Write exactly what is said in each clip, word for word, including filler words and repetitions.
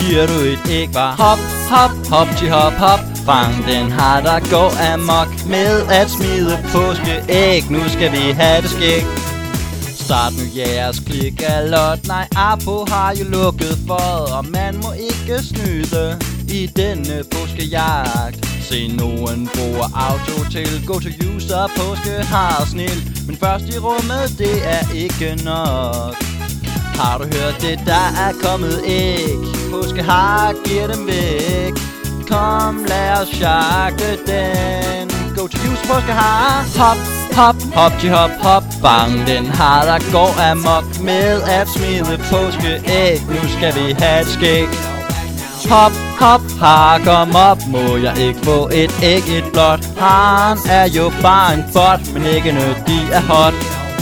giver du et æg, var hop, hop, hop, til hop, hop. Fang den har der går amok med at smide påskeæg. Nu skal vi have det skæg. Start nu jeres klikkalot. Nej, Apo har jo lukket for, og man må ikke snyde i denne påskejagt. Se nogen bruger auto til go to user. Påske har snil, men først i rummet, det er ikke nok. Har du hørt det, der er kommet æg? Påske har, giver dem væk. Kom, lad os jagte den. Go to user, påske har. Hop, hop, hop, til hop, hop. Bang, den har der går amok med at smide påskeæg. Nu skal vi have et skæg. Hop, hop, har kom op. Må jeg ikke få et æg, et blåt? Han er jo bare en bot, men ikke noget, de er hot.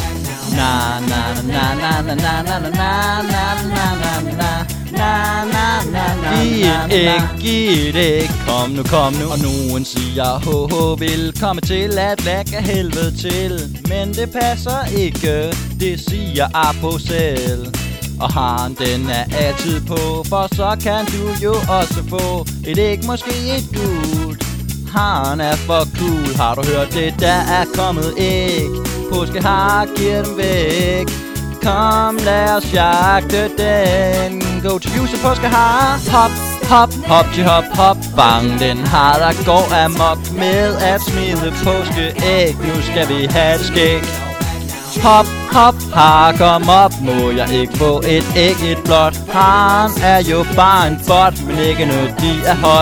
Na na na na na na na na na na na na na na na na. Giv et æg, giv et æg, kom nu, kom nu. Og nogen siger ho ho, vil komme til at lægge helvede til. Men det passer ikke, det siger Apo selv. Og haren den er altid på, for så kan du jo også få et æg, måske et gult. Haren er for cool, har du hørt det, der er kommet æg? Påskehar giver dem væk. Kom, lad os jagte den. Go to user, påskehar. Hop, hop, hop, til hop, hop. Bang, den har der går amok med at smide påskeæg. Nu skal vi have det skæg. Hop, hop, har kom op. Må jeg ikke få et æg, et blåt? Han er jo bare en bot, men ikke noget, de er hot.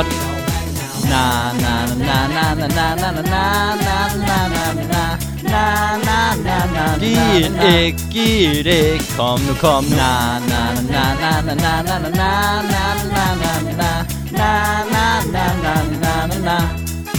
Na na na na na na na na na na na na. Na na na na. Giv et æg, giv et æg, kom nu, kom nu. Na na na na na na na na na na na na na na na na na.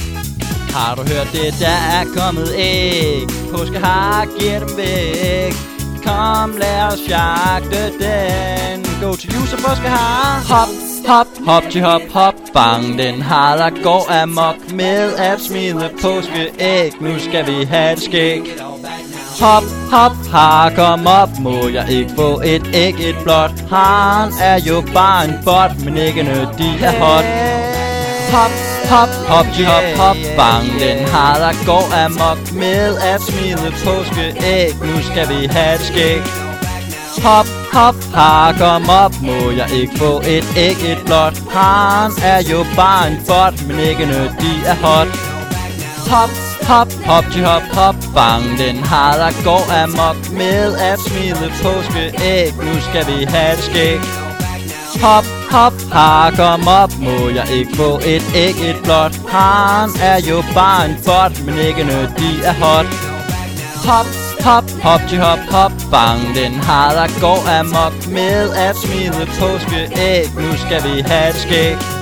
Har du hørt det, der er kommet æg? Påskehar giver dem væk. Kom, lad os jagte den. Go to user, påskehar. Hop, hop, hop, til hop, hop. Bang, den har der går amok med at smide påskeæg. Nu skal vi have det skæg. Hop, hop, har kom op. Må jeg ikke få et æg, et blåt? Han er jo bare en bot, men ikke noget, de er hot. Hop, hop, hop, til hop, hop. Bang, den har der går amok med at smide påskeæg. Nu skal vi have det skæg. Hop, hop, har kom op. Må jeg ikke få et æg, et blåt? Han er jo bare en bot, men ikke noget, de er hot. Hop, hop, hop, til hop, hop. Bang, den har der går amok med at smide påskeæg. Nu skal vi have det skæg. Hop, hop, har kom op. Må jeg ikke få et æg, et blåt? Han er jo bare en bot, men ikke noget, de er hot. Hop, hop, hop, til hop, hop. Bang, den har der går amok med at smide påskeæg. Nu skal vi have det skæg.